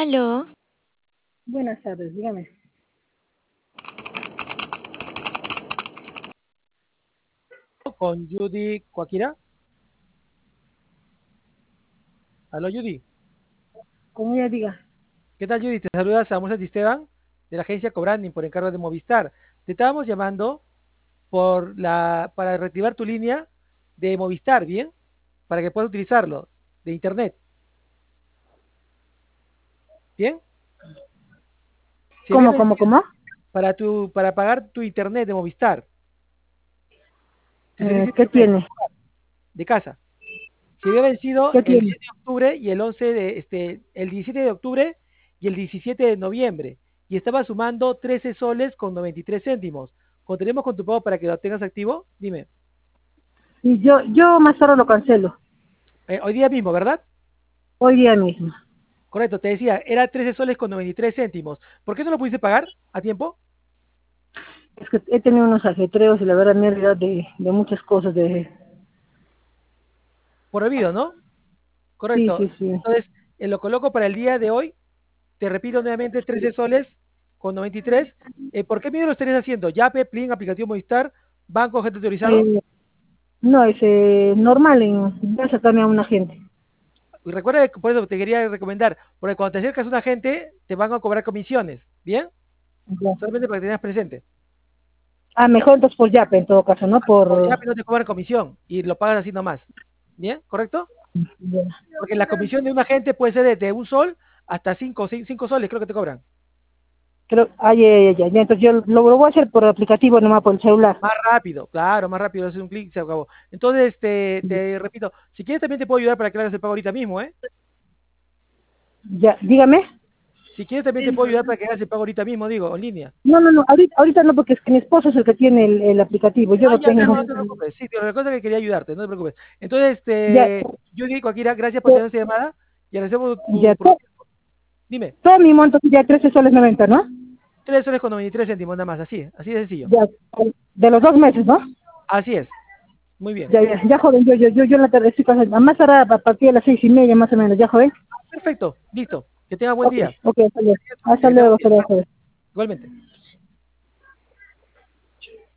Aló, Buenas tardes, dígame. Con Judy Coaquira. Aló, Judy. Como ella diga. ¿Qué tal, Judy? Te saluda Samuel Santisteban de la agencia Cobranding por encargo de Movistar. Te estábamos llamando para reactivar tu línea de Movistar, ¿bien? Para que puedas utilizarlo, de internet. ¿Bien? Se había vencido ¿Cómo? para pagar tu internet de Movistar, tu servicio de ¿Qué internet tiene? de casa. Se había vencido ¿Qué el tiene? 10 de octubre y el 17 de octubre y el 17 de noviembre. Y estaba sumando 13 soles con 93 céntimos. ¿Contaremos con tu pago para que lo tengas activo? Dime. Y yo más tarde lo cancelo. Hoy día mismo, ¿verdad? Hoy día mismo. Correcto, te decía, era 13 soles con 93 céntimos. ¿Por qué no lo pudiste pagar a tiempo? Es que he tenido unos ajetreos y la verdad me he olvidado de muchas cosas. Por olvido, ¿no? Sí, Correcto. sí, sí. Entonces, lo coloco para el día de hoy. Te repito nuevamente, 13 soles con 93. ¿Por qué medio lo estarías haciendo? Yape, Plin, aplicativo Movistar, banco, gente autorizado. Eh, no, es normal. Voy a sacarme a un agente. Y recuerda que por eso te quería recomendar, porque cuando te acercas a un agente, te van a cobrar comisiones. ¿Bien? Ya. Solamente para que tengas presente. Mejor entonces por Yape en todo caso, ¿no? Por Por... Yape no te cobran comisión y lo pagas así nomás. ¿Bien? ¿Correcto? Ya. Porque la comisión de un agente puede ser de un sol hasta 5 soles, creo que te cobran. Creo, ya. Entonces yo lo voy a hacer por aplicativo nomás por el celular. Más rápido, claro, más rápido, haces un clic y se acabó. Entonces, te repito, si quieres también te puedo ayudar para que hagas el pago ahorita mismo, ¿eh? Ya, dígame. Si quieres también te puedo ayudar para que hagas el pago ahorita mismo, digo, en línea. No, ahorita no, porque es que mi esposo es el que tiene el aplicativo, yo Ah, no ya, tengo. no te preocupes, sí, la cosa es que quería ayudarte, no te preocupes. Entonces, Ya, yo digo, Akira, gracias por to- tener esta llamada y agradecemos ya, por tu tiempo. Dime, todo mi monto sería 13 soles 90, ¿no? 3 soles con 93 céntimos nada más, así de sencillo. Ya, de los 2 meses, ¿no? Así es, muy bien. Ya, joven, yo en la tarde estoy pasando, a más tarde a partir de las 6:30 más o menos, ya, joven. Perfecto, listo, que tenga buen Ok, día. ok, hasta luego, Que tenga buen día. joven. Igualmente.